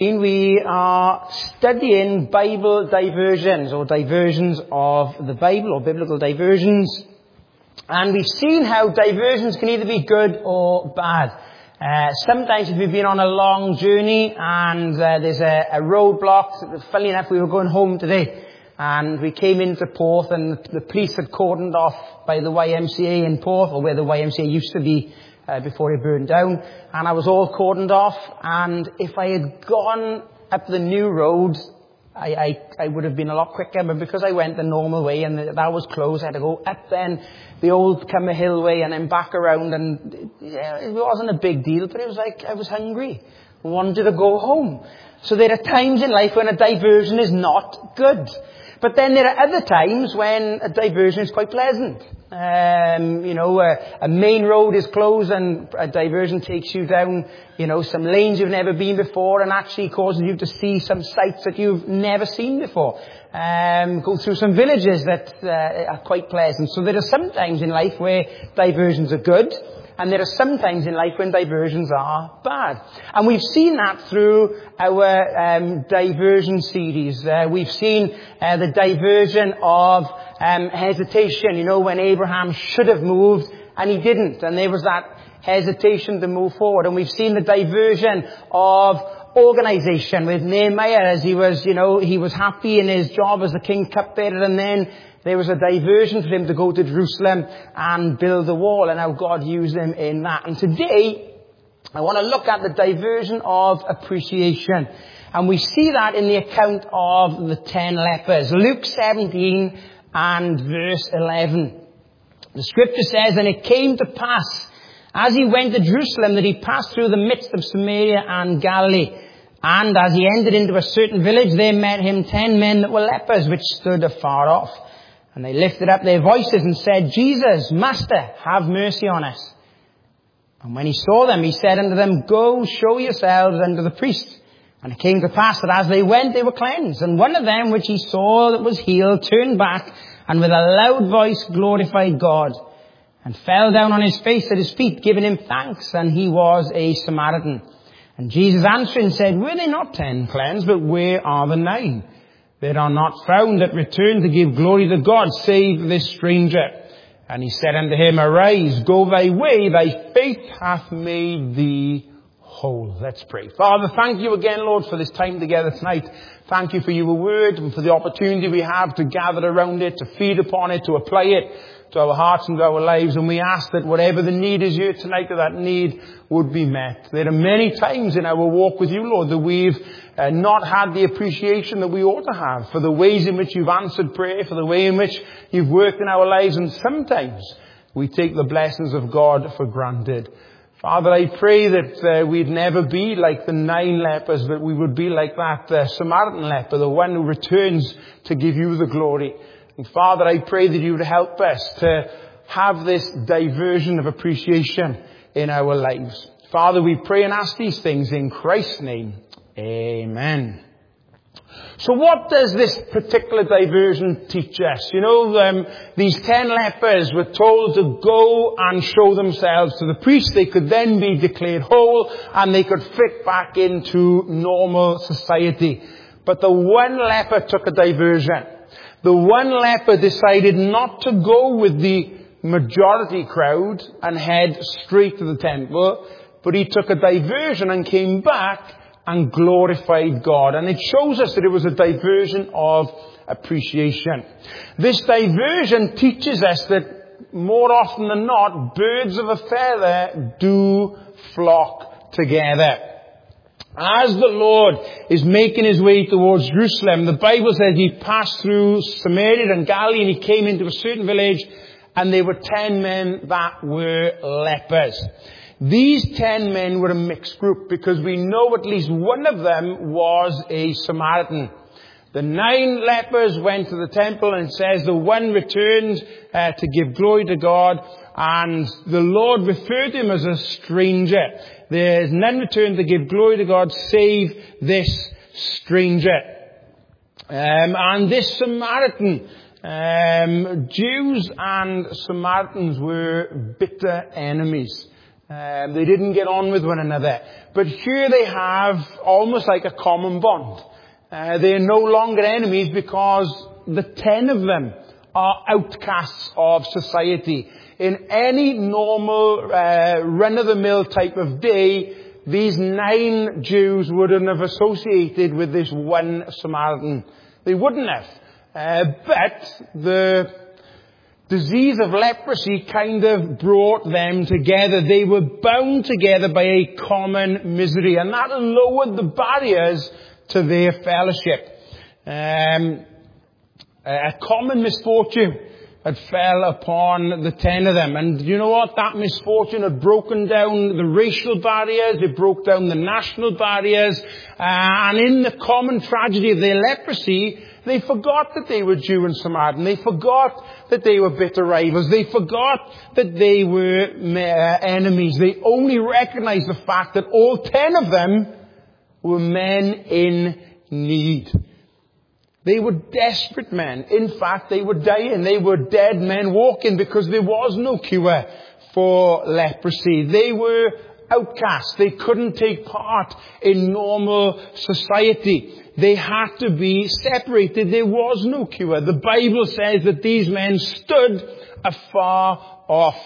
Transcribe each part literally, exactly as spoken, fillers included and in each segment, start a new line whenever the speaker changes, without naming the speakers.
We are studying Bible diversions or diversions of the Bible or biblical diversions. And we've seen how diversions can either be good or bad. Uh, sometimes if we've been on a long journey and uh, there's a, a roadblock, funnily enough we were going home today and we came into Porth and the police had cordoned off by the Y M C A in Porth, or where the Y M C A used to be uh, before it burned down, and I was all cordoned off, and if I had gone up the new road I, I, I would have been a lot quicker, but because I went the normal way and that was closed, I had to go up then the old Cummer Hill way and then back around, and it, yeah, it wasn't a big deal, but it was like I was hungry, wanted to go home. So there are times in life when a diversion is not good. But then there are other times when a diversion is quite pleasant. Um, you know, a, a main road is closed and a diversion takes you down, you know, some lanes you've never been before and actually causes you to see some sights that you've never seen before. Um, go through some villages that uh, are quite pleasant. So there are some times in life where diversions are good, and there are some times in life when diversions are bad. And we've seen that through our um, diversion series. Uh, we've seen uh, the diversion of um, hesitation, you know, when Abraham should have moved and he didn't. And there was that hesitation to move forward. And we've seen the diversion of organization with Nehemiah, as he was, you know, he was happy in his job as the king's cupbearer, and then there was a diversion for him to go to Jerusalem and build the wall, and how God used him in that. And today, I want to look at the diversion of appreciation. And we see that in the account of the ten lepers. Luke seventeen and verse eleven. The scripture says, "And it came to pass, as he went to Jerusalem, that he passed through the midst of Samaria and Galilee. And as he entered into a certain village, there met him ten men that were lepers, which stood afar off. And they lifted up their voices and said, Jesus, Master, have mercy on us. And when he saw them, he said unto them, Go, show yourselves unto the priests. And it came to pass that as they went, they were cleansed. And one of them, which he saw that was healed, turned back, and with a loud voice glorified God, and fell down on his face at his feet, giving him thanks. And he was a Samaritan. And Jesus answering said, Were they not ten cleansed, but where are the nine? There are not found that return to give glory to God, save this stranger. And he said unto him, Arise, go thy way, thy faith hath made thee whole." Let's pray. Father, thank you again, Lord, for this time together tonight. Thank you for your word and for the opportunity we have to gather around it, to feed upon it, to apply it to our hearts and to our lives. And we ask that whatever the need is here tonight, that that need would be met. There are many times in our walk with you, Lord, that we've uh, not had the appreciation that we ought to have for the ways in which you've answered prayer, for the way in which you've worked in our lives. And sometimes we take the blessings of God for granted. Father, I pray that uh, we'd never be like the nine lepers, but we would be like that uh, Samaritan leper, the one who returns to give you the glory. And Father, I pray that you would help us to have this diversion of appreciation in our lives. Father, we pray and ask these things in Christ's name. Amen. So what does this particular diversion teach us? You know, um, these ten lepers were told to go and show themselves to the priest. They could then be declared whole and they could fit back into normal society. But the one leper took a diversion. The one leper decided not to go with the majority crowd and head straight to the temple, but he took a diversion and came back and glorified God. And it shows us that it was a diversion of appreciation. This diversion teaches us that more often than not, birds of a feather do flock together. As the Lord is making his way towards Jerusalem, the Bible says he passed through Samaria and Galilee and he came into a certain village, and there were ten men that were lepers. These ten men were a mixed group because we know at least one of them was a Samaritan. The nine lepers went to the temple, and it says the one returned uh, to give glory to God, and the Lord referred to him as a stranger. There's none returned to give glory to God save this stranger. Um, and this Samaritan, um, Jews and Samaritans were bitter enemies.
Um, they didn't get on with one another. But here they have almost like a common bond. Uh, they are no longer enemies because the ten of them are outcasts of society. In any normal, uh, run-of-the-mill type of day, these nine Jews wouldn't have associated with this one Samaritan. They wouldn't have. Uh, but the disease of leprosy kind of brought them together. They were bound together by a common misery, and that lowered the barriers to their fellowship. Um, a common misfortune had fell upon the ten of them. And you know what? That misfortune had broken down the racial barriers. It broke down the national barriers. Uh, and in the common tragedy of their leprosy, they forgot that they were Jew and Samaritan. They forgot that they were bitter rivals. They forgot that they were uh, enemies. They only recognized the fact that all ten of them were men in need. They were desperate men. In fact, they were dying. They were dead men walking because there was no cure for leprosy. They were outcasts. They couldn't take part in normal society. They had to be separated. There was no cure. The Bible says that these men stood afar off.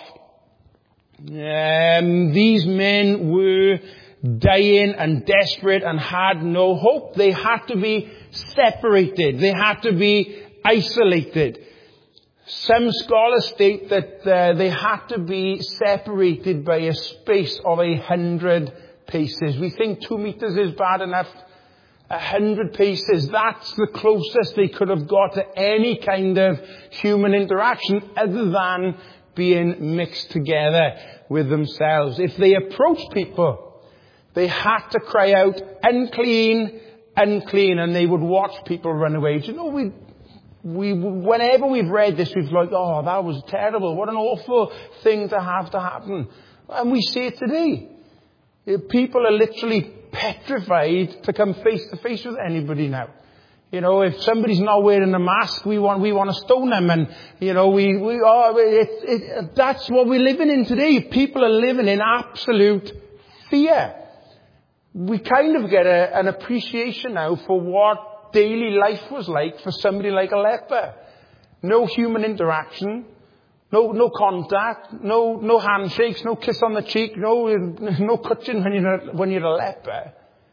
Um, these men were dying and desperate and had no hope. They had to be separated. They had to be isolated. Some scholars state that uh, they had to be separated by a space of a hundred paces. We think two meters is bad enough. A hundred paces, that's the closest they could have got to any kind of human interaction other than being mixed together with themselves. If they approached people, they had to cry out, unclean, unclean, and they would watch people run away. Do you know, we, we, whenever we've read this, we've like, oh, that was terrible. What an awful thing to have to happen. And we see it today. People are literally petrified to come face to face with anybody now. You know, if somebody's not wearing a mask, we want we want to stone them, and you know, we we are. It, it, that's what we're living in today. People are living in absolute fear. We kind of get a, an appreciation now for what daily life was like for somebody like a leper. No human interaction. No, no contact, no, no handshakes, no kiss on the cheek, no, no touching when you're a, when you're a leper.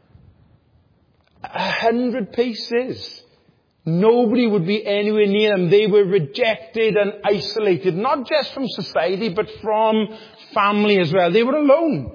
A hundred paces. Nobody would be anywhere near them. They were rejected and isolated, not just from society, but from family as well. They were alone.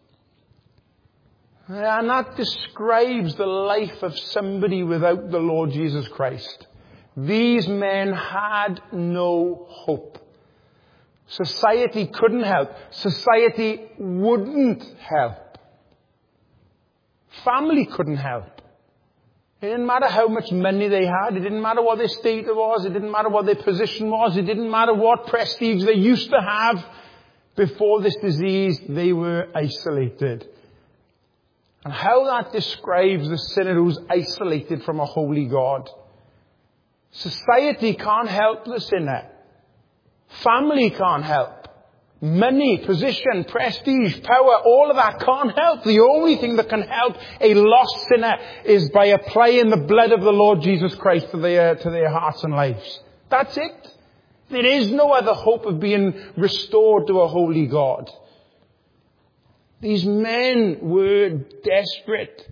And that describes the life of somebody without the Lord Jesus Christ. These men had no hope. Society couldn't help. Society wouldn't help. Family couldn't help. It didn't matter how much money they had. It didn't matter what their status was. It didn't matter what their position was. It didn't matter what prestige they used to have. Before this disease, they were isolated. And how that describes the sinner who's isolated from a holy God. Society can't help the sinner. Family can't help. Money, position, prestige, power, all of that can't help. The only thing that can help a lost sinner is by applying the blood of the Lord Jesus Christ to their, to their hearts and lives. That's it. There is no other hope of being restored to a holy God. These men were desperate.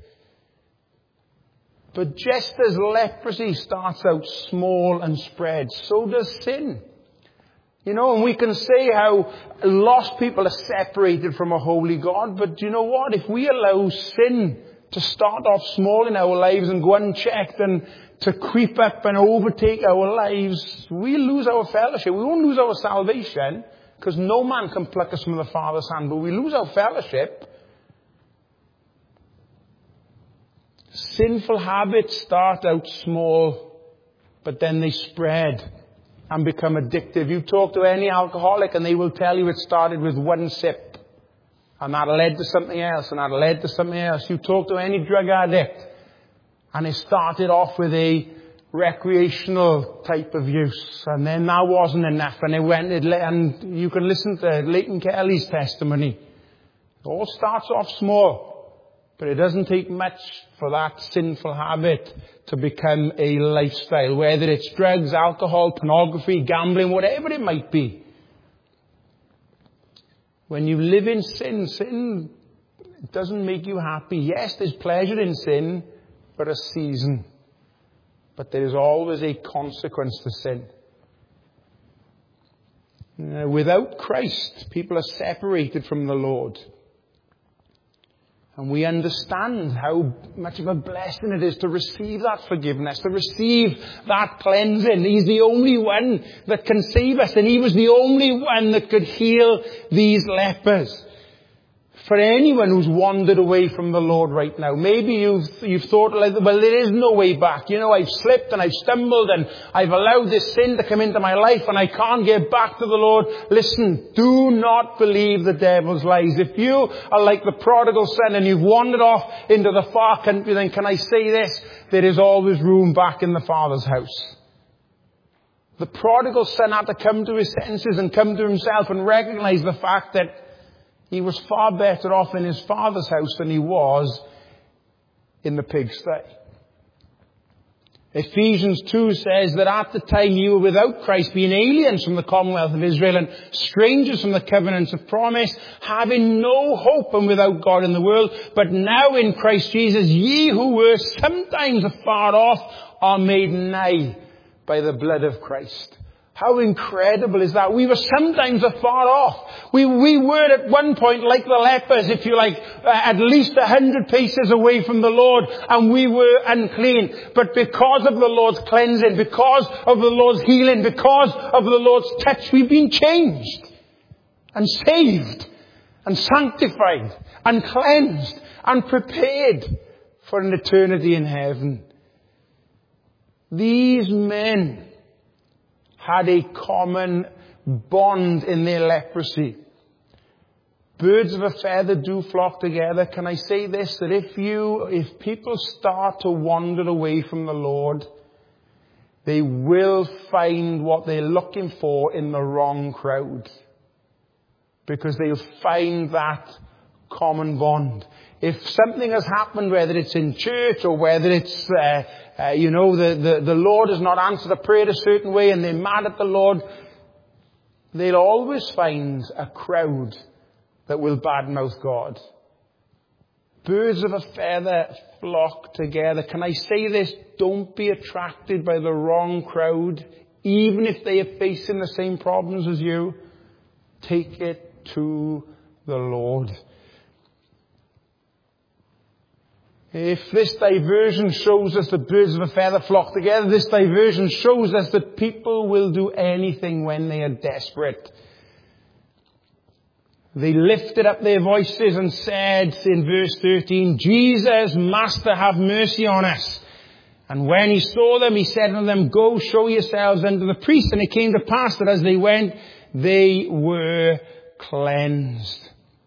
But just as leprosy starts out small and spreads, so does sin. You know, and we can say how lost people are separated from a holy God, but you know what? If we allow sin to start off small in our lives and go unchecked and to creep up and overtake our lives, we lose our fellowship. We won't lose our salvation, because no man can pluck us from the Father's hand, but we lose our fellowship. Sinful habits start out small, but then they spread and become addictive. You talk to any alcoholic and they will tell you it started with one sip. And that led to something else, and that led to something else. You talk to any drug addict and it started off with a recreational type of use. And then that wasn't enough. And it went, it, and you can listen to Leighton Kelly's testimony. It all starts off small, but it doesn't take much for that sinful habit to become a lifestyle, whether it's drugs, alcohol, pornography, gambling, whatever it might be. When you live in sin, sin doesn't make you happy. Yes, there's pleasure in sin for a season, but there is always a consequence to sin. Uh, without Christ, people are separated from the Lord. And we understand how much of a blessing it is to receive that forgiveness, to receive that cleansing. He's the only one that can save us, and He was the only one that could heal these lepers. For anyone who's wandered away from the Lord right now, maybe you've, you've thought, like, well, there is no way back. You know, I've slipped and I've stumbled and I've allowed this sin to come into my life and I can't get back to the Lord. Listen, do not believe the devil's lies. If you are like the prodigal son and you've wandered off into the far country, then can I say this? There is always room back in the Father's house. The prodigal son had to come to his senses and come to himself and recognize the fact that he was far better off in his father's house than he was in the pigsty. Ephesians two says that at the time you were without Christ, being aliens from the commonwealth of Israel and strangers from the covenants of promise, having no hope and without God in the world. But now in Christ Jesus, ye who were sometimes afar off are made nigh by the blood of Christ. How incredible is that? We were sometimes afar off. We, we were at one point like the lepers, if you like, uh, at least a hundred paces away from the Lord, and we were unclean. But because of the Lord's cleansing, because of the Lord's healing, because of the Lord's touch, we've been changed and saved and sanctified and cleansed and prepared for an eternity in heaven. These men had a common bond in their leprosy. Birds of a feather do flock together. Can I say this? That if you, if people start to wander away from the Lord, they will find what they're looking for in the wrong crowd. Because they'll find that common bond. If something has happened, whether it's in church or whether it's, uh, uh, you know, the, the, the Lord has not answered a prayer a certain way and they're mad at the Lord, they'll always find a crowd that will badmouth God. Birds of a feather flock together. Can I say this? Don't be attracted by the wrong crowd, even if they are facing the same problems as you. Take it to the Lord. If this diversion shows us that birds of a feather flock together, this diversion shows us that people will do anything when they are desperate. They lifted up their voices and said in verse thirteen, Jesus, Master, have mercy on us. And when he saw them, he said unto them, go show yourselves unto the priest. And it came to pass that as they went, they were cleansed.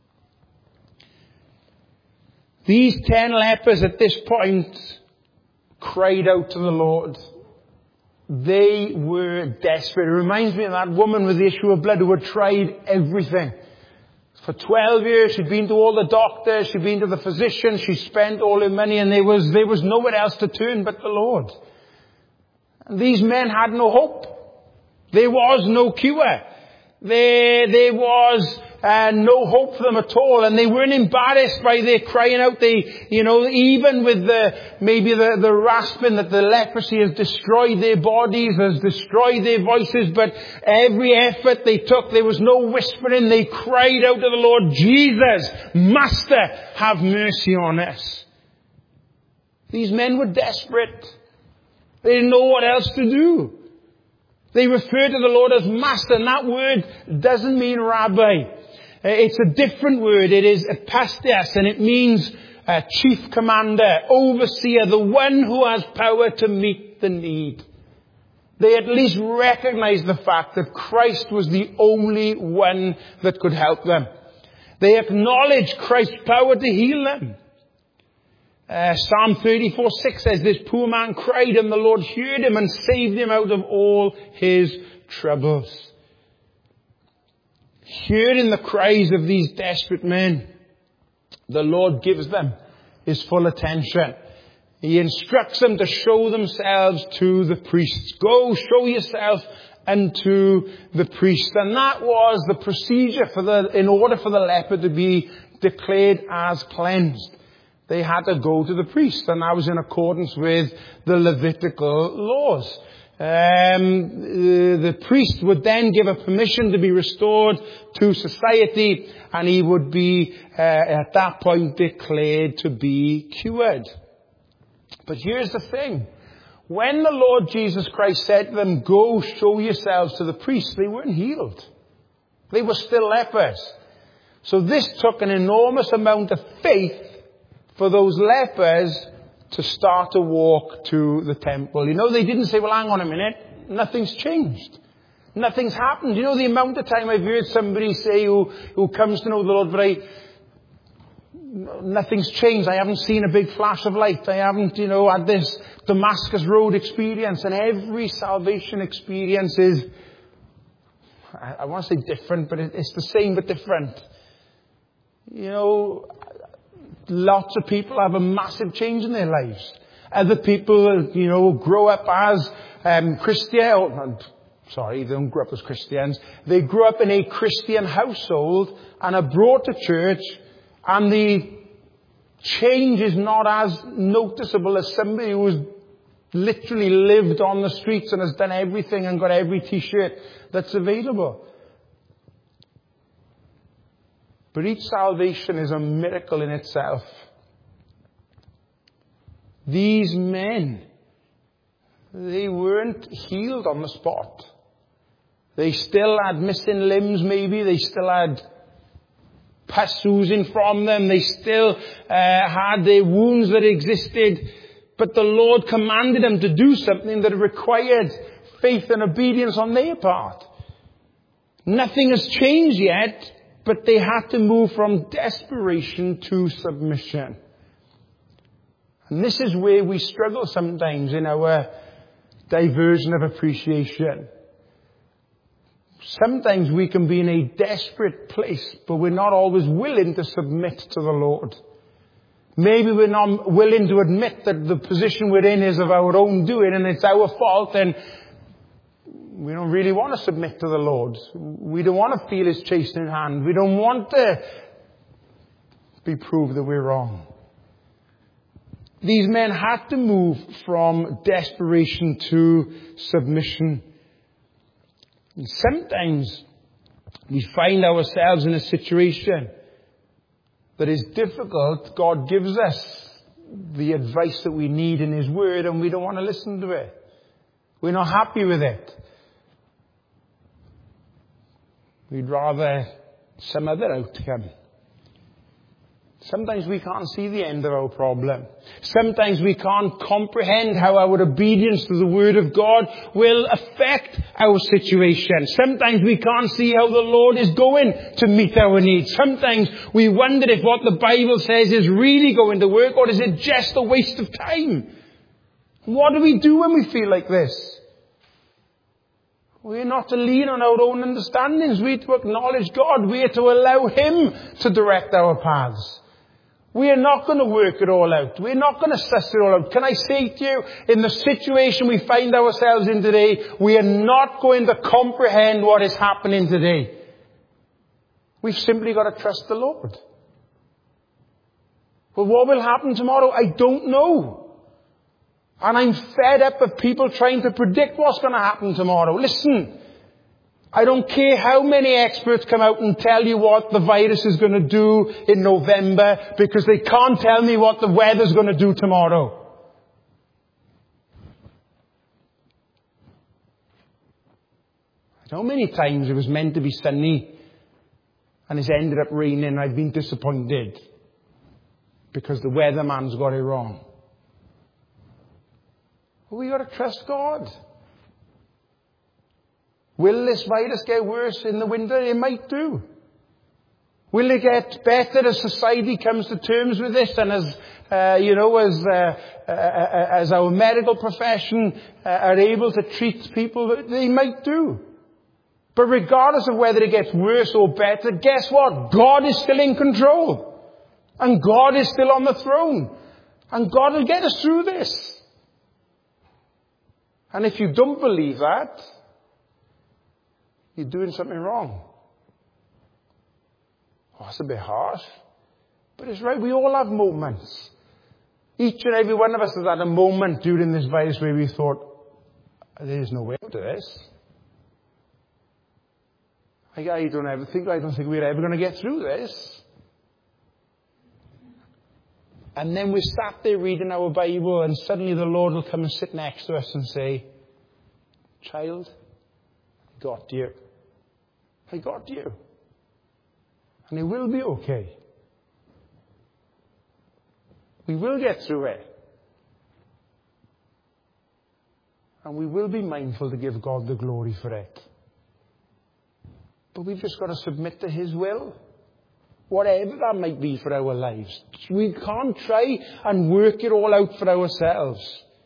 These ten lepers at this point cried out to the Lord. They were desperate. It reminds me of that woman with the issue of blood who had tried everything. For twelve years, she'd been to all the doctors, she'd been to the physicians, she spent all her money, and there was, there was nowhere else to turn but the Lord. And these men had no hope. There was no cure. There, there was uh, no hope for them at all, and they weren't embarrassed by their crying out. They, you know, even with the maybe the, the rasping that the leprosy has destroyed their bodies, has destroyed their voices, but every effort they took, there was no whispering. They cried out to the Lord, Jesus, Master, have mercy on us. These men were desperate. They didn't know what else to do. They refer to the Lord as Master, and that word doesn't mean rabbi. It's a different word. It is pastas, and it means uh, chief commander, overseer, the one who has power to meet the need. They at least recognized the fact that Christ was the only one that could help them. They acknowledged Christ's power to heal them. Uh, Psalm thirty-four six says, this poor man cried and the Lord heard him and saved him out of all his troubles. Hearing the cries of these desperate men, the Lord gives them his full attention. He instructs them to show themselves to the priests. Go, show yourself unto the priest. And that was the procedure for the, in order for the leper to be declared as cleansed. They had to go to the priest, and that was in accordance with the Levitical laws. Um, the priest would then give a permission to be restored to society, and he would be, uh, at that point, declared to be cured. But here's the thing. When the Lord Jesus Christ said to them, go show yourselves to the priest, they weren't healed. They were still lepers. So this took an enormous amount of faith for those lepers to start to walk to the temple. You know, they didn't say, well, hang on a minute, nothing's changed. Nothing's happened. You know the amount of time I've heard somebody say who, who comes to know the Lord, but I, nothing's changed. I haven't seen a big flash of light. I haven't, you know, had this Damascus Road experience. And every salvation experience is, I, I want to say different, but it, it's the same but different. You know, lots of people have a massive change in their lives. Other people, you know, grow up as um, Christian. Oh, sorry, they don't grow up as Christians. They grow up in a Christian household and are brought to church, and the change is not as noticeable as somebody who has literally lived on the streets and has done everything and got every t-shirt that's available. But each salvation is a miracle in itself. These men, they weren't healed on the spot. They still had missing limbs maybe. They still had pus oozing from them. They still uh, had their wounds that existed. But the Lord commanded them to do something that required faith and obedience on their part. Nothing has changed yet, but they had to move from desperation to submission. And this is where we struggle sometimes in our diversion of appreciation. Sometimes we can be in a desperate place, but we're not always willing to submit to the Lord. Maybe we're not willing to admit that the position we're in is of our own doing and it's our fault, and we don't really want to submit to the Lord. We don't want to feel his chastening hand. We don't want to be proved that we're wrong. These men had to move from desperation to submission. And sometimes we find ourselves in a situation that is difficult. God gives us the advice that we need in his word, and we don't want to listen to it. We're not happy with it. We'd rather some other outcome. Sometimes we can't see the end of our problem. Sometimes we can't comprehend how our obedience to the Word of God will affect our situation. Sometimes we can't see how the Lord is going to meet our needs. Sometimes we wonder if what the Bible says is really going to work, or is it just a waste of time? What do we do when we feel like this? We're not to lean on our own understandings. We're to acknowledge God. We're to allow him to direct our paths. We are not going to work it all out. We're not going to suss it all out. Can I say to you, in the situation we find ourselves in today, we are not going to comprehend what is happening today. We've simply got to trust the Lord. Well, what will happen tomorrow? I don't know. And I'm fed up of people trying to predict what's going to happen tomorrow. Listen, I don't care how many experts come out and tell you what the virus is going to do in November, because they can't tell me what the weather's going to do tomorrow. How many times it was meant to be sunny and it's ended up raining and I've been disappointed because the weatherman's got it wrong. Well, we got to trust God. Will this virus get worse in the winter? It might do. Will it get better as society comes to terms with this, and as uh, you know, as uh, uh, as our medical profession uh, are able to treat people? They might do. But regardless of whether it gets worse or better, guess what? God is still in control. And God is still on the throne. And God will get us through this. And if you don't believe that, you're doing something wrong. Oh, that's a bit harsh. But it's right, we all have moments. Each and every one of us has had a moment during this virus where we thought, there's no way out of this. I, I don't ever think, I don't think we're ever going to get through this. And then we sat there reading our Bible, and suddenly the Lord will come and sit next to us and say, child, I got you. I got you. And it will be okay. We will get through it. And we will be mindful to give God the glory for it. But we've just got to submit to His will. Whatever that might be for our lives. We can't try and work it all out for ourselves.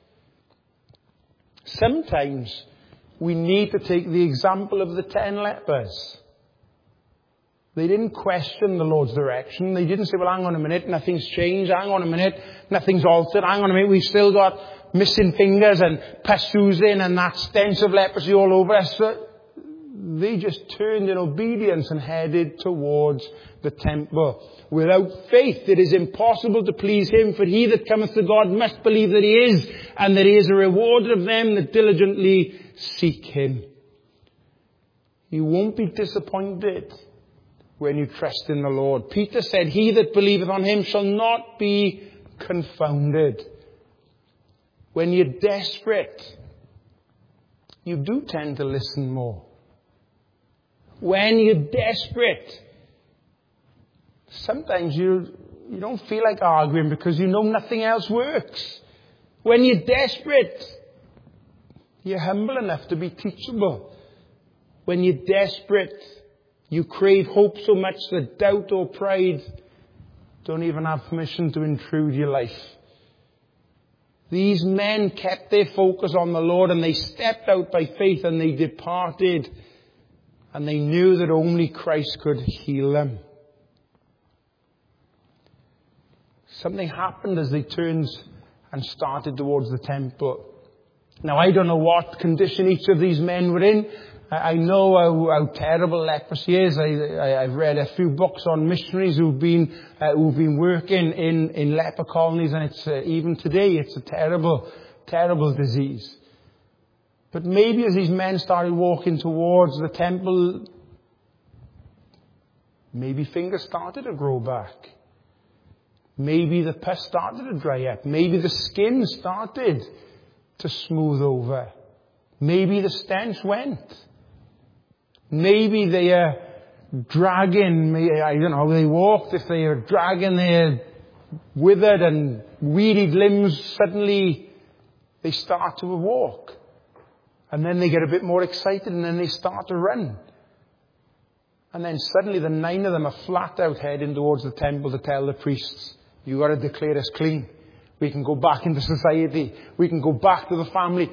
Sometimes we need to take the example of the ten lepers. They didn't question the Lord's direction. They didn't say, well, hang on a minute, nothing's changed. Hang on a minute, nothing's altered. Hang on a minute, we've still got missing fingers and pus oozing and that stench of leprosy all over us. They just turned in obedience and headed towards the temple. Without faith, it is impossible to please Him, for he that cometh to God must believe that He is, and that He is a rewarder of them that diligently seek Him. You won't be disappointed when you trust in the Lord. Peter said, he that believeth on Him shall not be confounded. When you're desperate, you do tend to listen more. When you're desperate, sometimes you, you don't feel like arguing because you know nothing else works. When you're desperate, you're humble enough to be teachable. When you're desperate, you crave hope so much that doubt or pride don't even have permission to intrude your life. These men kept their focus on the Lord, and they stepped out by faith and they departed. And they knew that only Christ could heal them. Something happened as they turned and started towards the temple. Now, I don't know what condition each of these men were in. I know how, how terrible leprosy is. I, I, I've read a few books on missionaries who've been uh, who've been working in, in leper colonies, and it's uh, even today it's a terrible, terrible disease. But maybe as these men started walking towards the temple, maybe fingers started to grow back. Maybe the pus started to dry up. Maybe the skin started to smooth over. Maybe the stench went. Maybe they are dragging, I don't know how they walked, if they are dragging their withered and wearied limbs, suddenly they start to walk. And then they get a bit more excited, and then they start to run. And then suddenly the nine of them are flat out heading towards the temple to tell the priests, you've got to declare us clean. We can go back into society. We can go back to the family.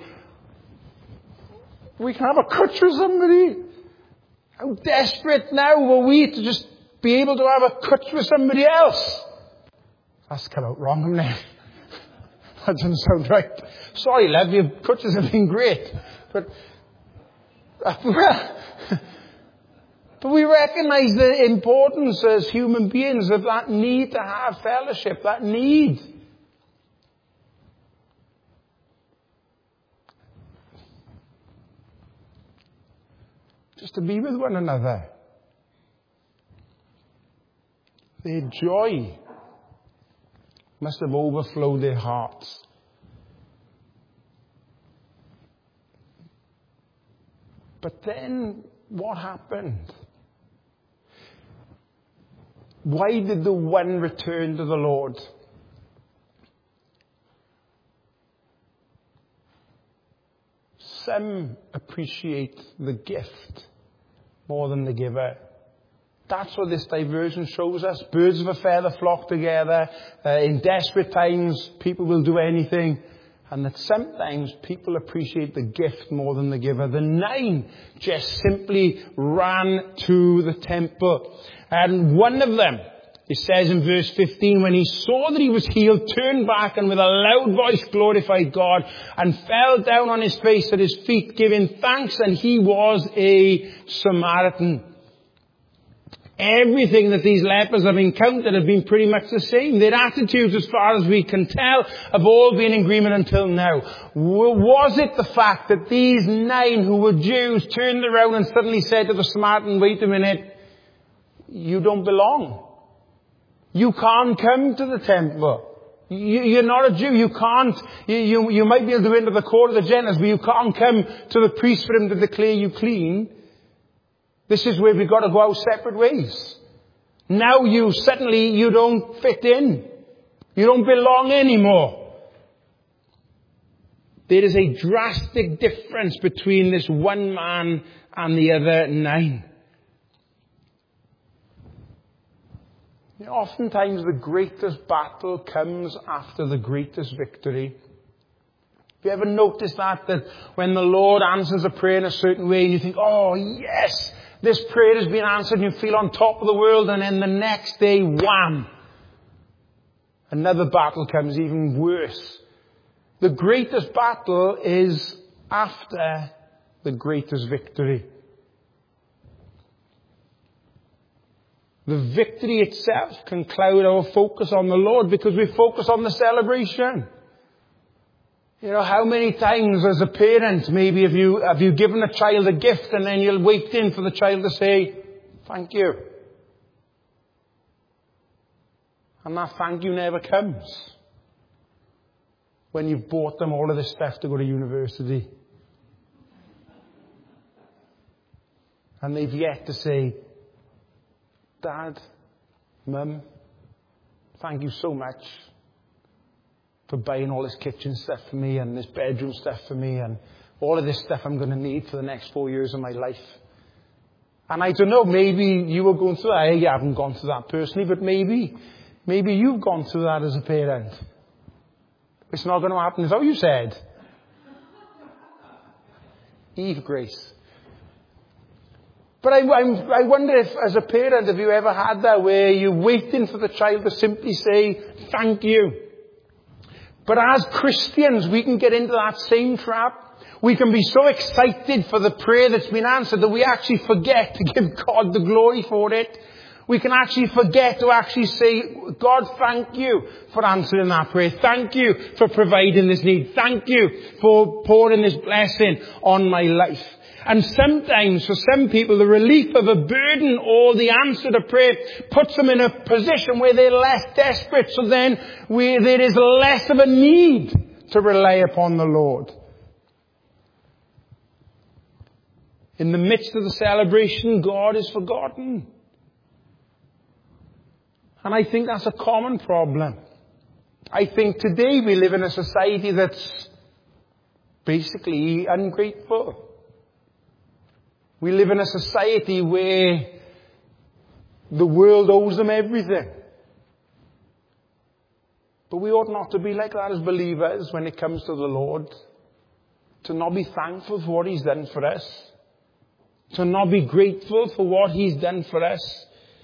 We can have a cut with somebody. How desperate now were we to just be able to have a cut with somebody else? That's come out wrong, hasn't it? That doesn't sound right. Sorry, love, your crutches have been great. But, uh, but we recognize the importance as human beings of that need to have fellowship, that need. Just to be with one another. Their joy must have overflowed their hearts. But then, what happened? Why did the one return to the Lord? Some appreciate the gift more than the giver. That's what this diversion shows us. Birds of a feather flock together. Uh, in desperate times, people will do anything. And that sometimes people appreciate the gift more than the giver. The nine just simply ran to the temple. And one of them, It says in verse fifteen, when he saw that he was healed, turned back and with a loud voice glorified God and fell down on his face at his feet, giving thanks, and he was a Samaritan. Everything that these lepers have encountered have been pretty much the same. Their attitudes, as far as we can tell, have all been in agreement until now. Was it the fact that these nine who were Jews turned around and suddenly said to the Samaritan, wait a minute, you don't belong. You can't come to the temple. You, you're not a Jew. You can't, you, you, you might be able to enter the court of the Gentiles, but you can't come to the priest for him to declare you clean. This is where we've got to go our separate ways. Now you, suddenly, you don't fit in. You don't belong anymore. There is a drastic difference between this one man and the other nine. You know, oftentimes the greatest battle comes after the greatest victory. Have you ever noticed that? That when the Lord answers a prayer in a certain way and you think, oh yes, this prayer has been answered, and you feel on top of the world, and then the next day, wham! Another battle comes even worse. The greatest battle is after the greatest victory. The victory itself can cloud our focus on the Lord because we focus on the celebration. You know, how many times as a parent, maybe have you, have you given a child a gift and then you'll wait in for the child to say, thank you. And that thank you never comes when you've bought them all of this stuff to go to university. And they've yet to say, Dad, Mum, thank you so much for buying all this kitchen stuff for me and this bedroom stuff for me and all of this stuff I'm going to need for the next four years of my life. And I don't know, maybe you were going through that. I haven't gone through that personally, but maybe, maybe you've gone through that as a parent. It's not going to happen. Is that what you said? Eve Grace. But I, I'm, I wonder if, as a parent, have you ever had that where you're waiting for the child to simply say, thank you? But as Christians, we can get into that same trap. We can be so excited for the prayer that's been answered that we actually forget to give God the glory for it. We can actually forget to actually say, God, thank you for answering that prayer. Thank you for providing this need. Thank you for pouring this blessing on my life. And sometimes, for some people, the relief of a burden or the answer to prayer puts them in a position where they're less desperate. So then we, there is less of a need to rely upon the Lord. In the midst of the celebration, God is forgotten. And I think that's a common problem. I think today we live in a society that's basically ungrateful. We live in a society where the world owes them everything. But we ought not to be like that as believers when it comes to the Lord. To not be thankful for what He's done for us. To not be grateful for what He's done for us.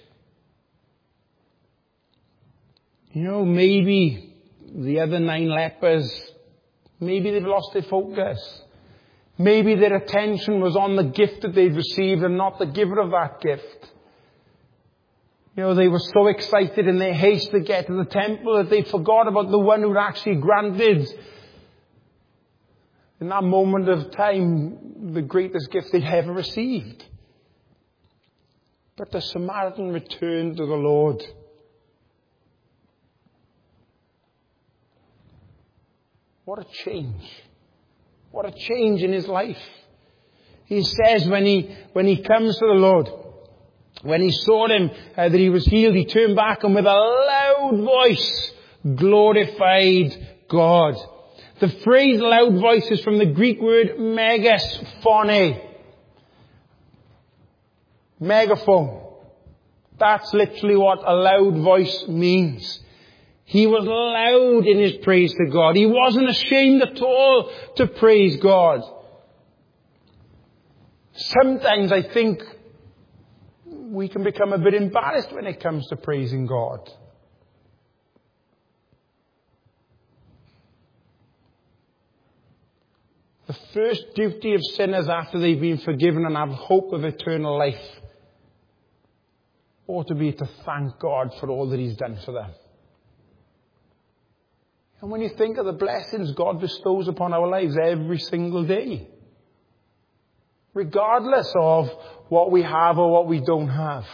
You know, maybe the other nine lepers, maybe they've lost their focus. Maybe their attention was on the gift that they'd received and not the giver of that gift. You know, they were so excited in their haste to get to the temple that they forgot about the one who'd actually granted, in that moment of time, the greatest gift they'd ever received. But the Samaritan returned to the Lord. What a change. What a change in his life. He says when he, when he comes to the Lord, when he saw him, uh, that he was healed, he turned back and with a loud voice glorified God. The phrase loud voice is from the Greek word megaphone. Megaphone. That's literally what a loud voice means. He was loud in his praise to God. He wasn't ashamed at all to praise God. Sometimes I think we can become a bit embarrassed when it comes to praising God. The first duty of sinners after they've been forgiven and have hope of eternal life ought to be to thank God for all that He's done for them. And when you think of the blessings God bestows upon our lives every single day, regardless of what we have or what we don't have,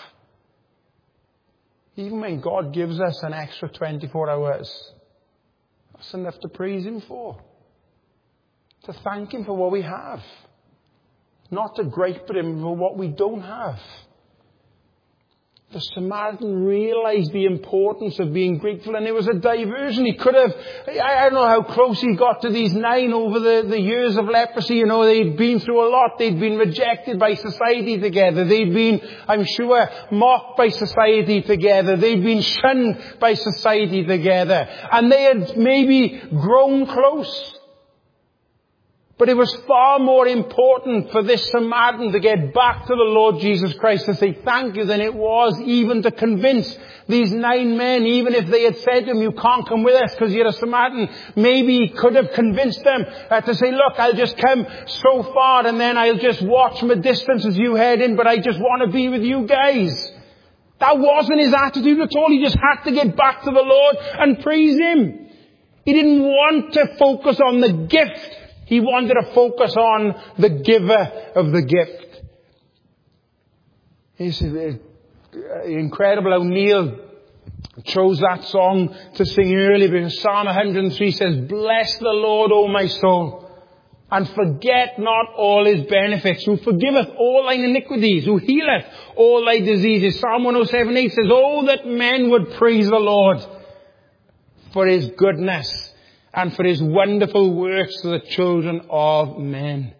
even when God gives us an extra twenty-four hours, that's enough to praise Him for. To thank Him for what we have. Not to gripe at Him for what we don't have. The Samaritan realized the importance of being grateful, and it was a diversion. He could have, I don't know how close he got to these nine over the, the years of leprosy. You know, they'd been through a lot. They'd been rejected by society together. They'd been, I'm sure, mocked by society together. They'd been shunned by society together. And they had maybe grown close. But it was far more important for this Samaritan to get back to the Lord Jesus Christ and say thank you than it was even to convince these nine men, even if they had said to him, you can't come with us because you're a Samaritan. Maybe he could have convinced them uh, to say, look, I'll just come so far and then I'll just watch from a distance as you head in, but I just want to be with you guys. That wasn't his attitude at all. He just had to get back to the Lord and praise Him. He didn't want to focus on the gift. He wanted to focus on the giver of the gift. It's incredible how Neil chose that song to sing earlier, because Psalm one hundred and three says, bless the Lord, O my soul, and forget not all His benefits, who forgiveth all thine iniquities, who healeth all thy diseases. Psalm one oh seven eight says, oh, that men would praise the Lord for His goodness and for His wonderful works to the children of men.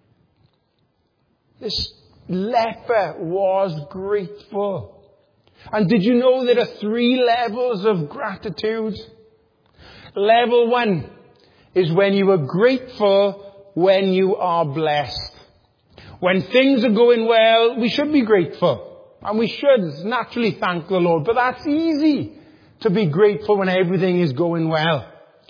This leper was grateful. And did you know there are three levels of gratitude? Level one is when you are grateful when you are blessed. When things are going well, we should be grateful. And we should naturally thank the Lord. But that's easy, to be grateful when everything is going well.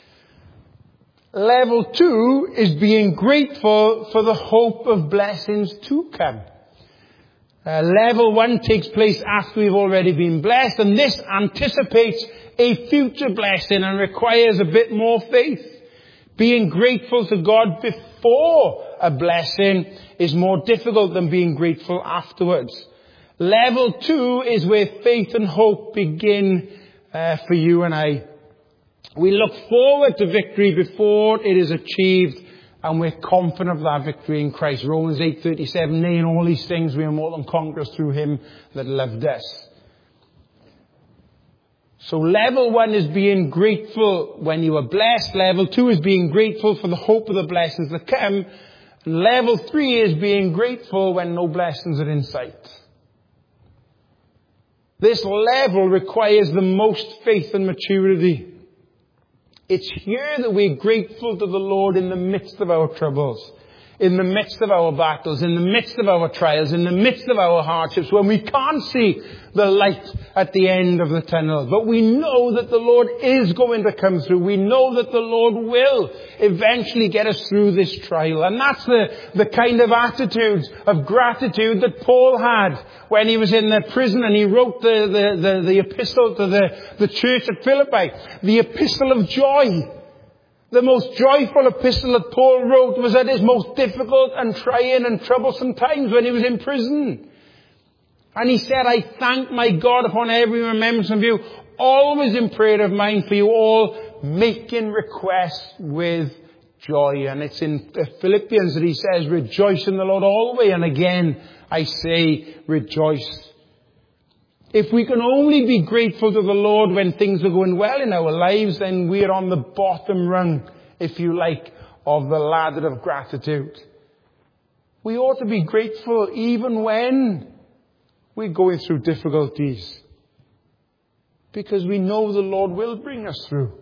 Level two is being grateful for the hope of blessings to come. Uh, level one takes place after we've already been blessed, and this anticipates a future blessing and requires a bit more faith. Being grateful to God before a blessing is more difficult than being grateful afterwards. Level two is where faith and hope begin uh, for you and I. We look forward to victory before it is achieved, and we're confident of that victory in Christ. Romans eight thirty-seven, nay, in all these things we are more than conquerors through Him that loved us. So level one is being grateful when you are blessed. Level two is being grateful for the hope of the blessings that come. And level three is being grateful when no blessings are in sight. This level requires the most faith and maturity. It's here that we're grateful to the Lord in the midst of our troubles, in the midst of our battles, in the midst of our trials, in the midst of our hardships, when we can't see the light at the end of the tunnel. But we know that the Lord is going to come through. We know that the Lord will eventually get us through this trial. And that's the, the kind of attitude of gratitude that Paul had when he was in the prison and he wrote the, the, the, the epistle to the, the church at Philippi, the epistle of joy. The most joyful epistle that Paul wrote was at his most difficult and trying and troublesome times when he was in prison. And he said, I thank my God upon every remembrance of you, always in prayer of mine for you all, making requests with joy. And it's in Philippians that he says, rejoice in the Lord always. And again, I say, rejoice. If we can only be grateful to the Lord when things are going well in our lives, then we are on the bottom rung, if you like, of the ladder of gratitude. We ought to be grateful even when we're going through difficulties, because we know the Lord will bring us through.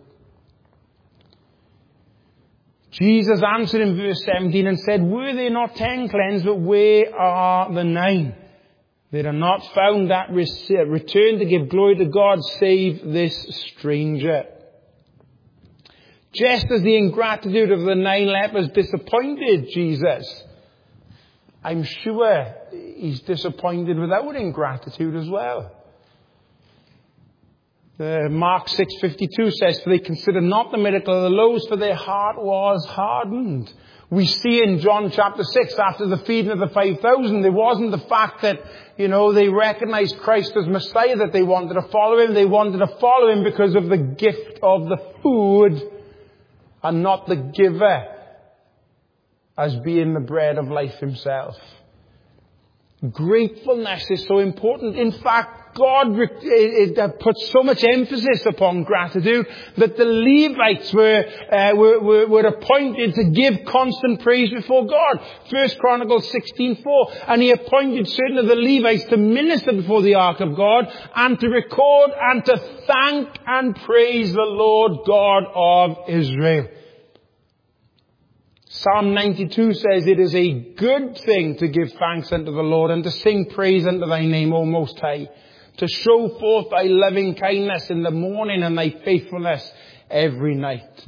Jesus answered in verse seventeen and said, were there not ten cleansed, but where are the nine? There are not found that return to give glory to God save this stranger. Just as the ingratitude of the nine lepers disappointed Jesus, I'm sure he's disappointed with our ingratitude as well. Uh, Mark six fifty-two says, "For they considered not the miracle of the loaves, for their heart was hardened." We see in John chapter six, after the feeding of the five thousand, it wasn't the fact that, you know, they recognized Christ as Messiah that they wanted to follow him. They wanted to follow him because of the gift of the food and not the giver as being the bread of life himself. Gratefulness is so important. In fact, God puts so much emphasis upon gratitude that the Levites were, uh, were, were, were appointed to give constant praise before God. First Chronicles sixteen four. And he appointed certain of the Levites to minister before the ark of God and to record and to thank and praise the Lord God of Israel. Psalm ninety-two says, "It is a good thing to give thanks unto the Lord and to sing praise unto thy name, O Most High, to show forth thy loving kindness in the morning and thy faithfulness every night."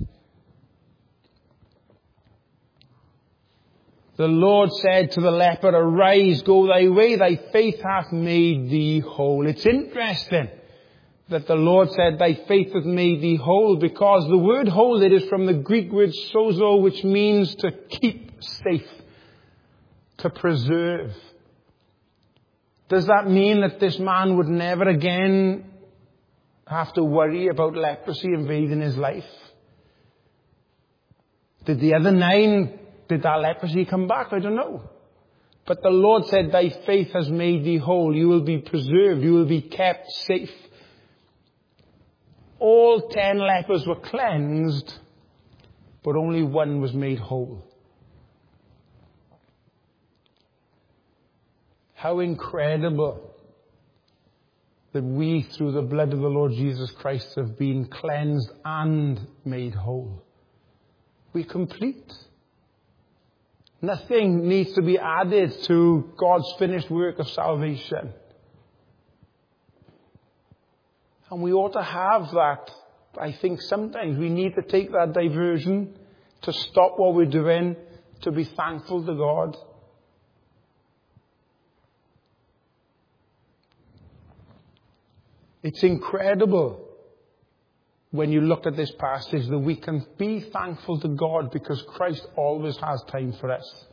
The Lord said to the leper, "Arise, go thy way, thy faith hath made thee whole." It's interesting that the Lord said, "Thy faith hath made thee whole," because the word whole, it is from the Greek word sozo, which means to keep safe, to preserve. Does that mean that this man would never again have to worry about leprosy invading his life? Did the other nine, did that leprosy come back? I don't know. But the Lord said, "Thy faith has made thee whole." You will be preserved. You will be kept safe. All ten lepers were cleansed, but only one was made whole. How incredible that we, through the blood of the Lord Jesus Christ, have been cleansed and made whole. We're complete. Nothing needs to be added to God's finished work of salvation. And we ought to have that. I think sometimes we need to take that diversion to stop what we're doing, to be thankful to God. It's incredible when you look at this passage that we can be thankful to God because Christ always has time for us.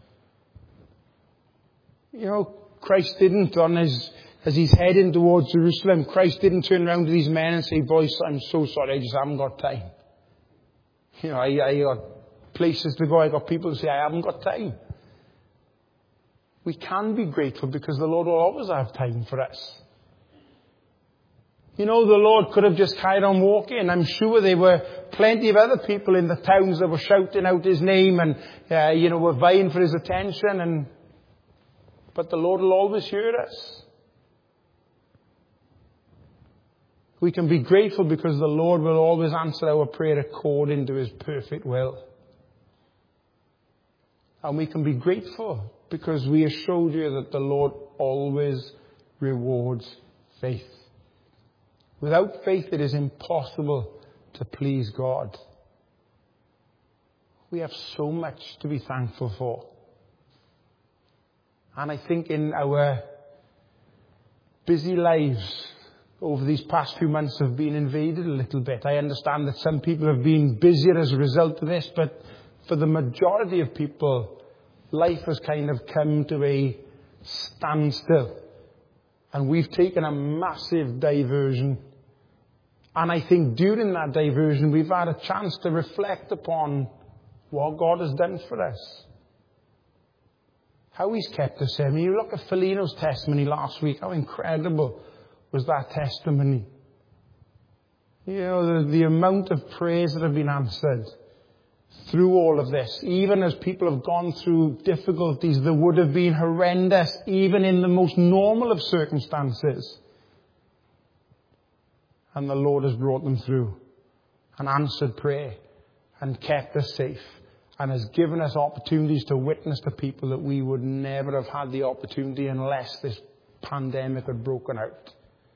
You know, Christ didn't, on his, as he's heading towards Jerusalem, Christ didn't turn around to these men and say, "Boys, I'm so sorry, I just haven't got time. You know, I, I got places to go, I got people to say, I haven't got time." We can be grateful because the Lord will always have time for us. You know, the Lord could have just carried on walking. I'm sure there were plenty of other people in the towns that were shouting out his name and, uh, you know, were vying for his attention. And But the Lord will always hear us. We can be grateful because the Lord will always answer our prayer according to his perfect will. And we can be grateful because we assured you that the Lord always rewards faith. Without faith, it is impossible to please God. We have so much to be thankful for. And I think in our busy lives over these past few months have been invaded a little bit. I understand that some people have been busier as a result of this, but for the majority of people, life has kind of come to a standstill. And we've taken a massive diversion. And I think during that diversion, we've had a chance to reflect upon what God has done for us. How he's kept us. I mean, you look at Felino's testimony last week. How incredible was that testimony? You know, the, the amount of prayers that have been answered through all of this. Even as people have gone through difficulties that would have been horrendous, even in the most normal of circumstances. And the Lord has brought them through and answered prayer and kept us safe and has given us opportunities to witness to people that we would never have had the opportunity unless this pandemic had broken out.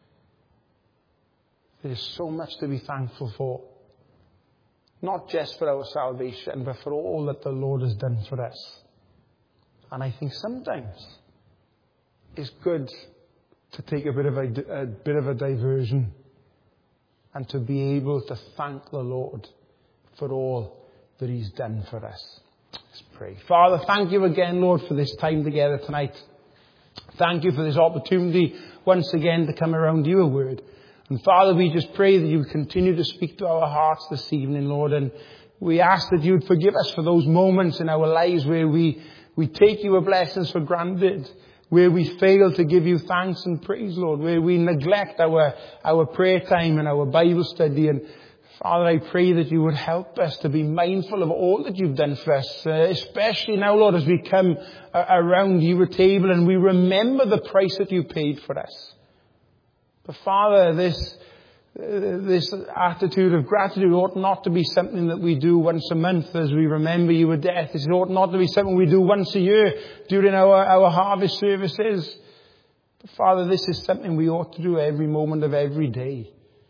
There's so much to be thankful for. Not just for our salvation, but for all that the Lord has done for us. And I think sometimes it's good to take a bit of a, a bit of a diversion and to be able to thank the Lord for all that He's done for us. Let's pray. Father, thank you again, Lord, for this time together tonight. Thank you for this opportunity once again to come around your word. And Father, we just pray that you would continue to speak to our hearts this evening, Lord. And we ask that you would forgive us for those moments in our lives where we, we take your blessings for granted, where we fail to give you thanks and praise, Lord, where we neglect our, our prayer time and our Bible study. And Father, I pray that you would help us to be mindful of all that you've done for us, uh, especially now, Lord, as we come uh, around your table and we remember the price that you paid for us. But Father, this, uh, this attitude of gratitude ought not to be something that we do once a month as we remember your death. It ought not to be something we do once a year during our, our harvest services. But Father, this is something we ought to do every moment of every day.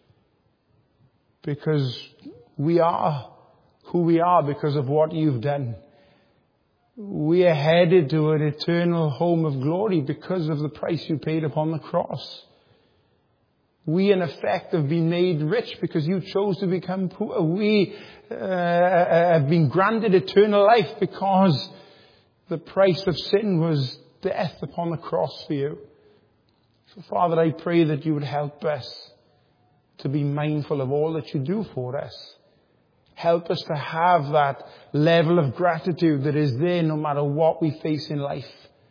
Because we are who we are because of what you've done. We are headed to an eternal home of glory because of the price you paid upon the cross. We, in effect, have been made rich because you chose to become poor. We uh, have been granted eternal life because the price of sin was death upon the cross for you. So, Father, I pray that you would help us to be mindful of all that you do for us. Help us to have that level of gratitude that is there no matter what we face in life.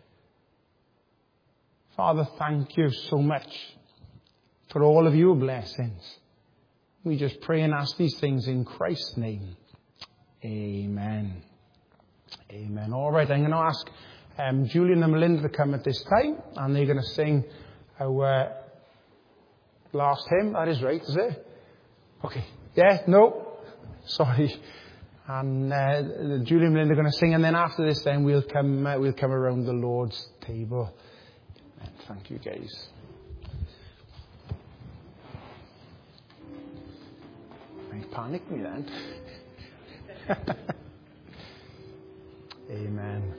Father, thank you so much for all of your blessings. We just pray and ask these things in Christ's name. Amen. Amen. All right, I'm going to ask um, Julian and Melinda to come at this time, and they're going to sing our last hymn. That is right, is it? Okay. Yeah? No? Sorry. And uh, Julian and Melinda are going to sing, and then after this, then we'll come. Uh, we'll come around the Lord's table. And thank you, guys. You panicked me then. Amen.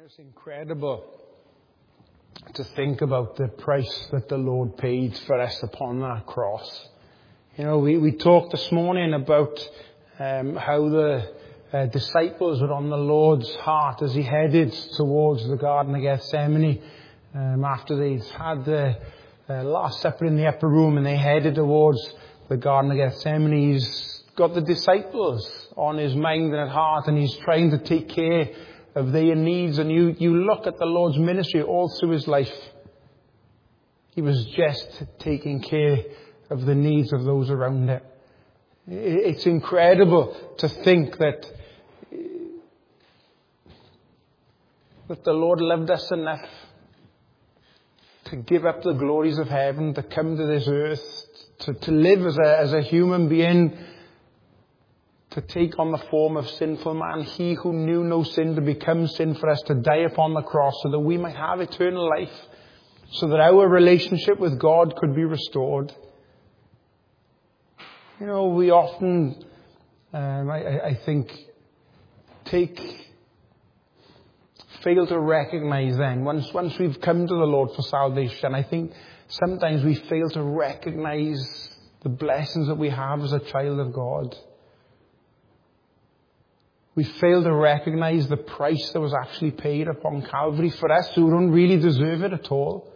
It's incredible to think about the price that the Lord paid for us upon that cross. You know, we, we talked this morning about um, how the uh, disciples were on the Lord's heart as he headed towards the Garden of Gethsemane um, after they'd had the uh, Last Supper in the upper room, and they headed towards the Garden of Gethsemane. He's got the disciples on his mind and at heart, and he's trying to take care of their needs. And you, you look at the Lord's ministry all through his life. He was just taking care of the needs of those around him. It's incredible to think that, that the Lord loved us enough to give up the glories of heaven, to come to this earth, to, to live as a, as a human being, to take on the form of sinful man, he who knew no sin, to become sin for us, to die upon the cross so that we might have eternal life, so that our relationship with God could be restored. You know, we often, um, I, I think, take, fail to recognize then, once, once we've come to the Lord for salvation, I think sometimes we fail to recognize the blessings that we have as a child of God. We fail to recognize the price that was actually paid upon Calvary for us who don't really deserve it at all.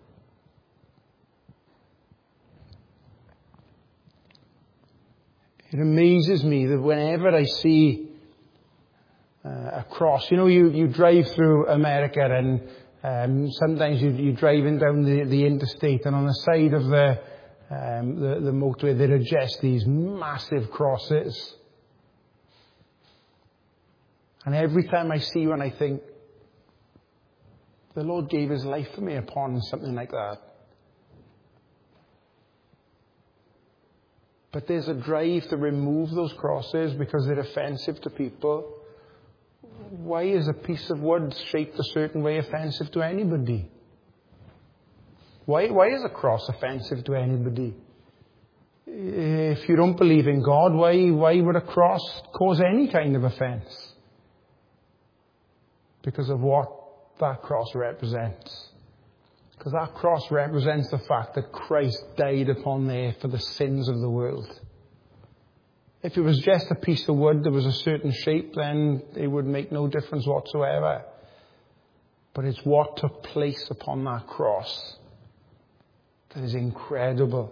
It amazes me that whenever I see uh, a cross, you know, you, you drive through America, and um, sometimes you, you're driving down the, the interstate, and on the side of the, um, the, the motorway there are just these massive crosses. And every time I see one, I think, the Lord gave his life for me upon something like that. But there's a drive to remove those crosses because they're offensive to people. Why is a piece of wood shaped a certain way offensive to anybody? Why, why is a cross offensive to anybody? If you don't believe in God, why, why would a cross cause any kind of offense? Because of what that cross represents. Because that cross represents the fact that Christ died upon there for the sins of the world. If it was just a piece of wood that was a certain shape, then it would make no difference whatsoever. But it's what took place upon that cross that is incredible.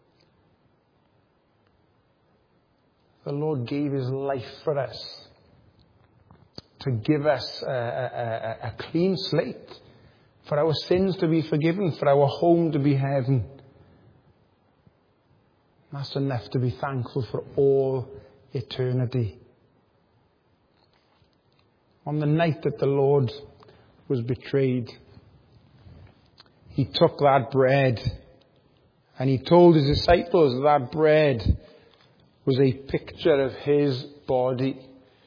The Lord gave his life for us, to give us a, a, a clean slate, for our sins to be forgiven, for our home to be heaven. That's enough to be thankful for all eternity. On the night that the Lord was betrayed, he took that bread and he told his disciples that bread was a picture of his body.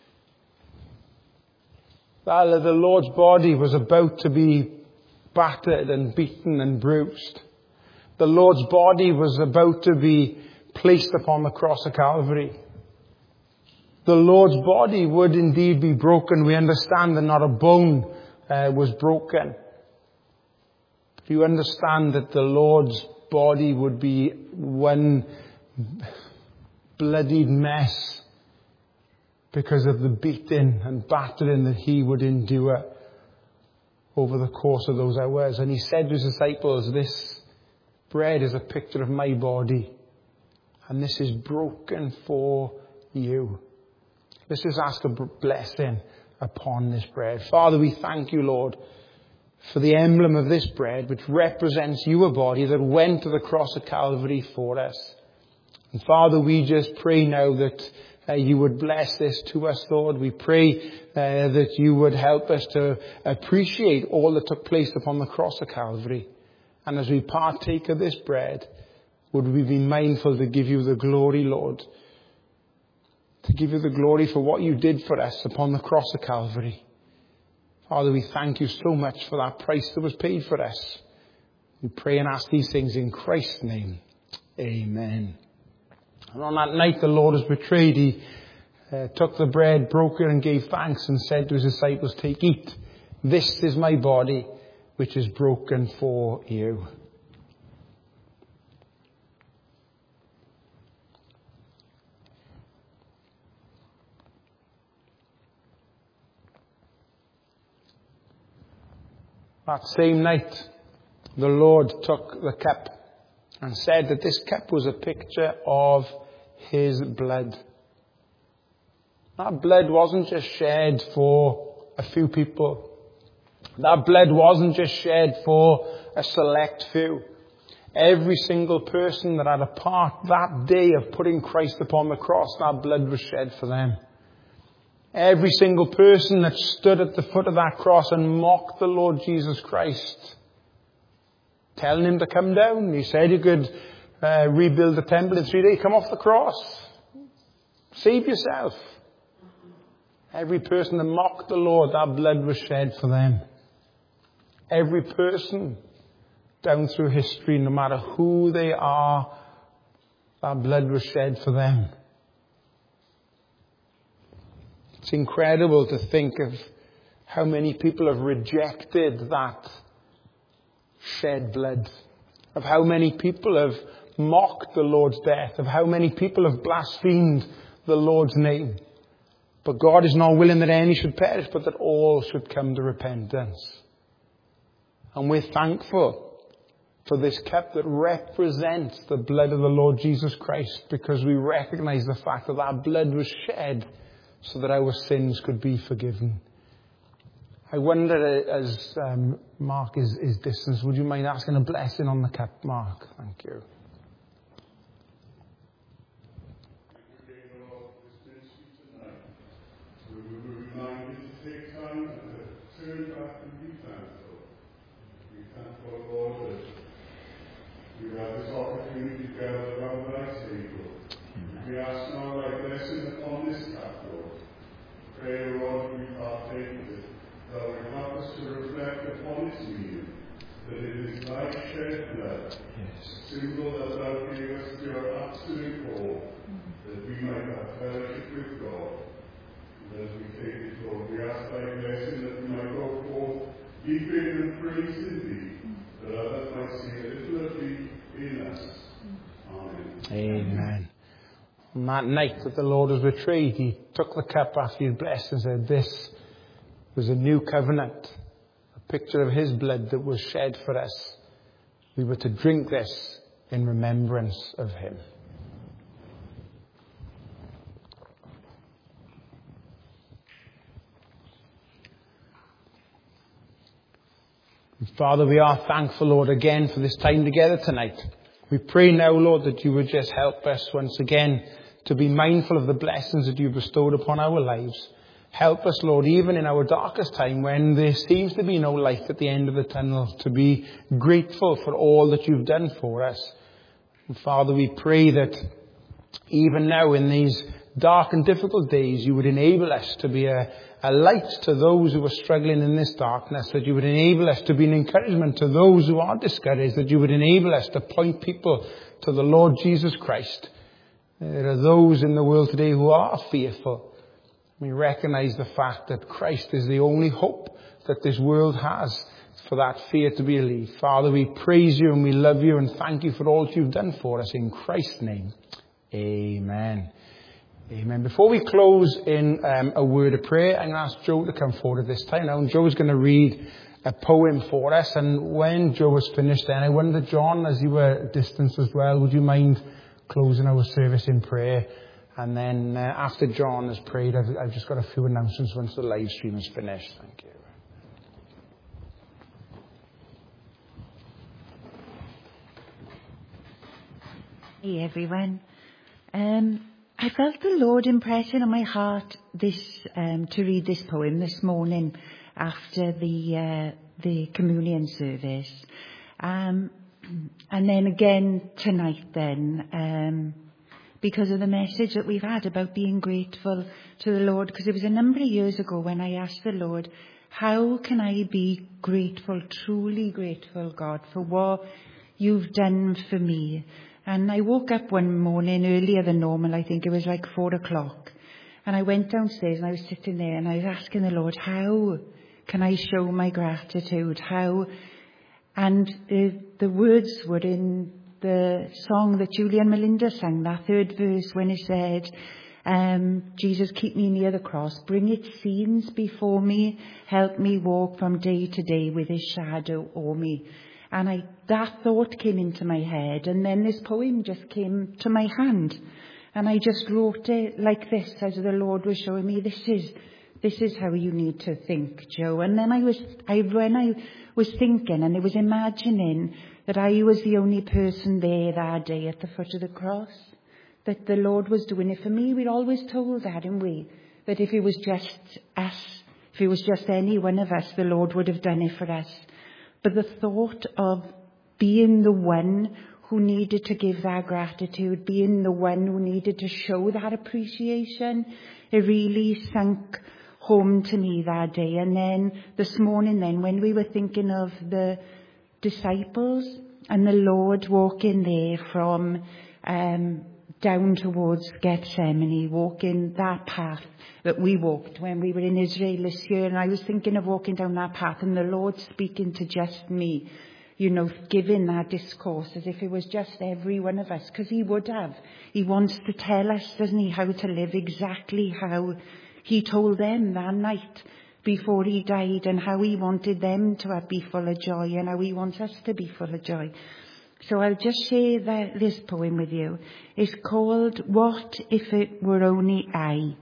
That the Lord's body was about to be battered and beaten and bruised. The Lord's body was about to be placed upon the cross of Calvary. The Lord's body would indeed be broken. We understand that not a bone uh, was broken. But you understand that the Lord's body would be one bloodied mess because of the beating and battering that he would endure over the course of those hours. And he said to his disciples, this bread is a picture of my body, and this is broken for you. Let's just ask a blessing upon this bread. Father, we thank you, Lord, for the emblem of this bread, which represents your body that went to the cross of Calvary for us. And Father, we just pray now that uh, you would bless this to us, Lord. We pray uh, that you would help us to appreciate all that took place upon the cross of Calvary. And as we partake of this bread, would we be mindful to give you the glory, Lord, to give you the glory for what you did for us upon the cross of Calvary. Father, we thank you so much for that price that was paid for us. We pray and ask these things in Christ's name. Amen. And on that night the Lord was betrayed. He uh, took the bread, broke it and gave thanks and said to his disciples, take, eat. This is my body, which is broken for you. That same night, the Lord took the cup and said that this cup was a picture of his blood. That blood wasn't just shed for a few people. That blood wasn't just shed for a select few. Every single person that had a part that day of putting Christ upon the cross, that blood was shed for them. Every single person that stood at the foot of that cross and mocked the Lord Jesus Christ, telling him to come down. He said you could uh, rebuild the temple in three days. Come off the cross. Save yourself. Every person that mocked the Lord, that blood was shed for them. Every person down through history, no matter who they are, that blood was shed for them. It's incredible to think of how many people have rejected that shed blood, of how many people have mocked the Lord's death, of how many people have blasphemed the Lord's name. But God is not willing that any should perish, but that all should come to repentance. And we're thankful for this cup that represents the blood of the Lord Jesus Christ, because we recognize the fact that that blood was shed so that our sins could be forgiven. I wonder, as um, Mark is, is distant, would you mind asking a blessing on the cup, Mark? Thank you.
We ask now thy blessing upon this cup, Lord. Pray, Lord, we partake of it, that will help us to reflect upon its meaning, that it is thy shed blood, yes, symbol that thou gavest your absolute all, that we might have fellowship with God. And as we take it, Lord, we ask thy blessing that we might go forth, deeping and praising thee, that others might see a little of thee in us. Amen.
Amen. On that night that the Lord was betrayed, he took the cup after he had blessed and said, this was a new covenant, a picture of his blood that was shed for us. We were to drink this in remembrance of him. Father, we are thankful, Lord, again for this time together tonight. We pray now, Lord, that you would just help us once again to be mindful of the blessings that you've bestowed upon our lives. Help us, Lord, even in our darkest time when there seems to be no light at the end of the tunnel, to be grateful for all that you've done for us. And Father, we pray that even now in these dark and difficult days, you would enable us to be a, a light to those who are struggling in this darkness, that you would enable us to be an encouragement to those who are discouraged, that you would enable us to point people to the Lord Jesus Christ. There are those in the world today who are fearful. We recognize the fact that Christ is the only hope that this world has for that fear to be relieved. Father, we praise you and we love you and thank you for all that you've done for us. In Christ's name, amen. Amen. Before we close in um, a word of prayer, I'm going to ask Joe to come forward at this time now. And Joe's going to read a poem for us. And when Joe was finished then, I wonder, John, as you were distant as well, would you mind closing our service in prayer? And then uh, after John has prayed, I've, I've just got a few announcements once the live stream is finished. Thank you.
Hey everyone. Um, I felt the Lord impressing on my heart this um, to read this poem this morning after the uh, the communion service, um, and then again tonight. Then um, because of the message that we've had about being grateful to the Lord, because it was a number of years ago when I asked the Lord, how can I be grateful, truly grateful, God, for what you've done for me? And I woke up one morning earlier than normal. I think it was like four o'clock. And I went downstairs and I was sitting there and I was asking the Lord, how can I show my gratitude? How, and the, the words were in the song that Julie and Melinda sang, that third verse when it said, um, Jesus, keep me near the cross, bring its scenes before me, help me walk from day to day with his shadow o'er me. And I, that thought came into my head, and then this poem just came to my hand. And I just wrote it like this as the Lord was showing me, this is, this is how you need to think, Joe. And then I was, I, when I was thinking and I was imagining that I was the only person there that day at the foot of the cross, that the Lord was doing it for me. We're always told that, aren't we? That if it was just us, if it was just any one of us, the Lord would have done it for us. But the thought of being the one who needed to give that gratitude, being the one who needed to show that appreciation, it really sank home to me that day. And then this morning then, when we were thinking of the disciples and the Lord walking there from um, down towards Gethsemane, walking that path that we walked when we were in Israel this year, and I was thinking of walking down that path and the Lord speaking to just me, you know, giving that discourse as if it was just every one of us, because he would have. He wants to tell us, doesn't he, how to live exactly how he told them that night before he died, and how he wanted them to be full of joy, and how he wants us to be full of joy. So I'll just share that, this poem with you. It's called What If It Were Only I?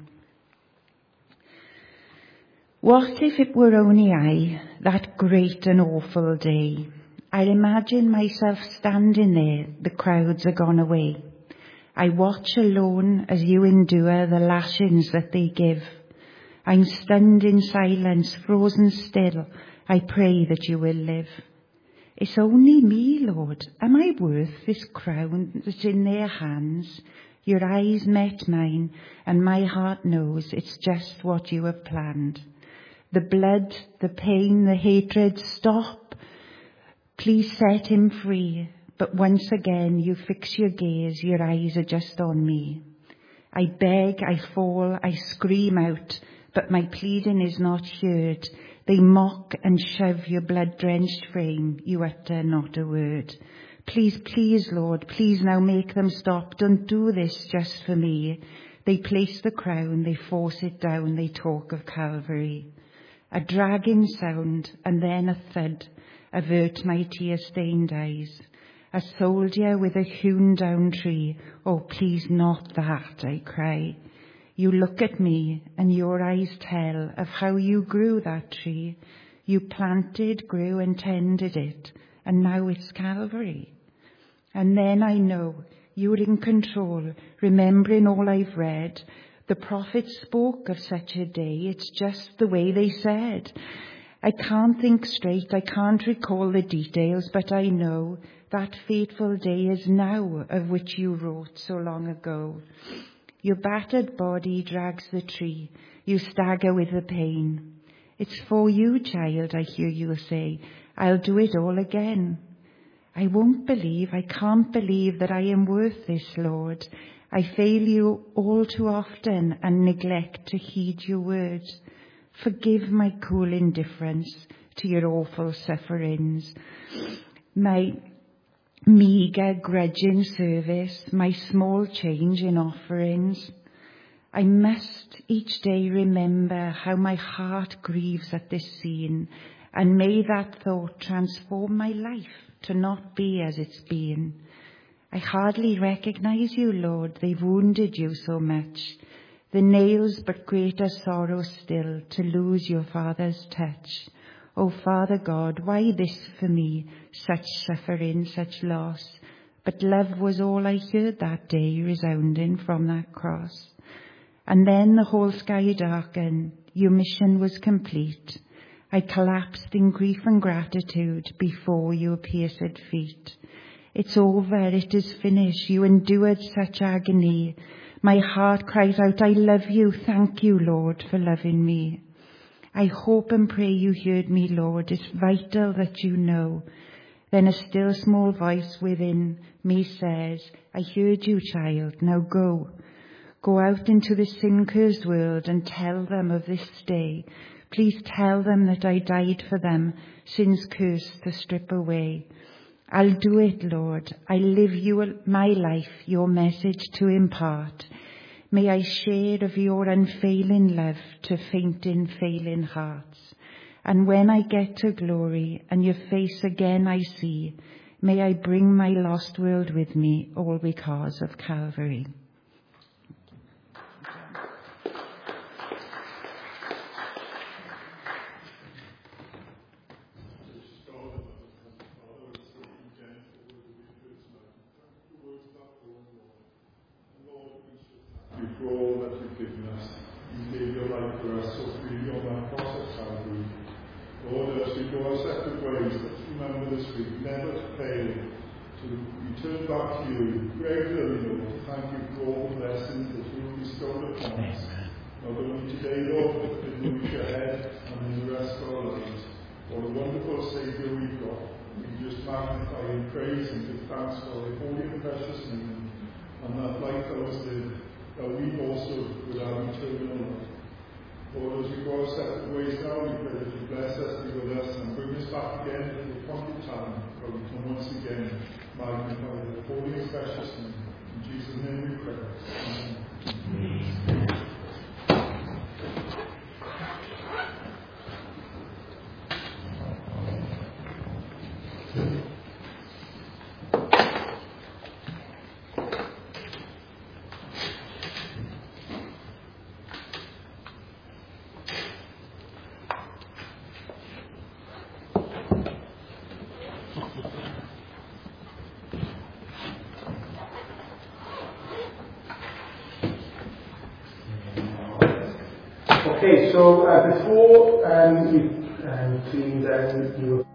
What if it were only I, that great and awful day? I imagine myself standing there, the crowds are gone away. I watch alone as you endure the lashings that they give. I'm stunned in silence, frozen still. I pray that you will live. It's only me, Lord. Am I worth this crown that's in their hands? Your eyes met mine, and my heart knows it's just what you have planned. The blood, the pain, the hatred, stop. Please set him free. But once again, you fix your gaze, your eyes are just on me. I beg, I fall, I scream out, but my pleading is not heard. They mock and shove your blood-drenched frame, you utter not a word. Please, please, Lord, please now make them stop. Don't do this just for me. They place the crown, they force it down, they talk of Calvary. A dragging sound, and then a thud, avert my tear-stained eyes. A soldier with a hewn-down tree, oh, please not that, I cry. You look at me, and your eyes tell of how you grew that tree. You planted, grew, and tended it, and now it's Calvary. And then I know you're in control, remembering all I've read. The prophets spoke of such a day, it's just the way they said. I can't think straight, I can't recall the details, but I know that fateful day is now of which you wrote so long ago. Your battered body drags the tree, you stagger with the pain. It's for you, child, I hear you say, I'll do it all again. I won't believe, I can't believe that I am worth this, Lord. I fail you all too often and neglect to heed your words. Forgive my cool indifference to your awful sufferings, my meagre grudging service, my small change in offerings. I must each day remember how my heart grieves at this scene, and may that thought transform my life to not be as it's been. I hardly recognize you, Lord, they've wounded you so much. The nails but greater sorrow still to lose your Father's touch. Oh, Father God, why this for me, such suffering, such loss? But love was all I heard that day resounding from that cross. And then the whole sky darkened, your mission was complete. I collapsed in grief and gratitude before your pierced feet. It's over, it is finished, you endured such agony. My heart cries out, I love you, thank you, Lord, for loving me. I hope and pray you heard me, Lord, it's vital that you know. Then a still small voice within me says, I heard you, child, now go. Go out into the sin-cursed world and tell them of this day. Please tell them that I died for them, sin's curse to strip away. I'll do it, Lord. I live you my life, your message to impart. May I share of your unfailing love to fainting, failing hearts. And when I get to glory and your face again I see, may I bring my lost world with me, all because of Calvary.
Turn back to you regularly, Lord. Thank you for all the blessings that you bestowed upon us. Not only today, Lord, but in the week ahead and in the rest of our lives. What a wonderful Saviour we've got. We just magnify and praise and give thanks for the holy and precious name. And that like those did, that we also would have eternal life. Lord, as we go our separate ways now, we pray that you bless us, be with us, and bring us back again to the appointed time, where we can once again magnify the holy and precious name. In Jesus' name we pray. Amen.
Okay, so uh, before um, you um, clean down your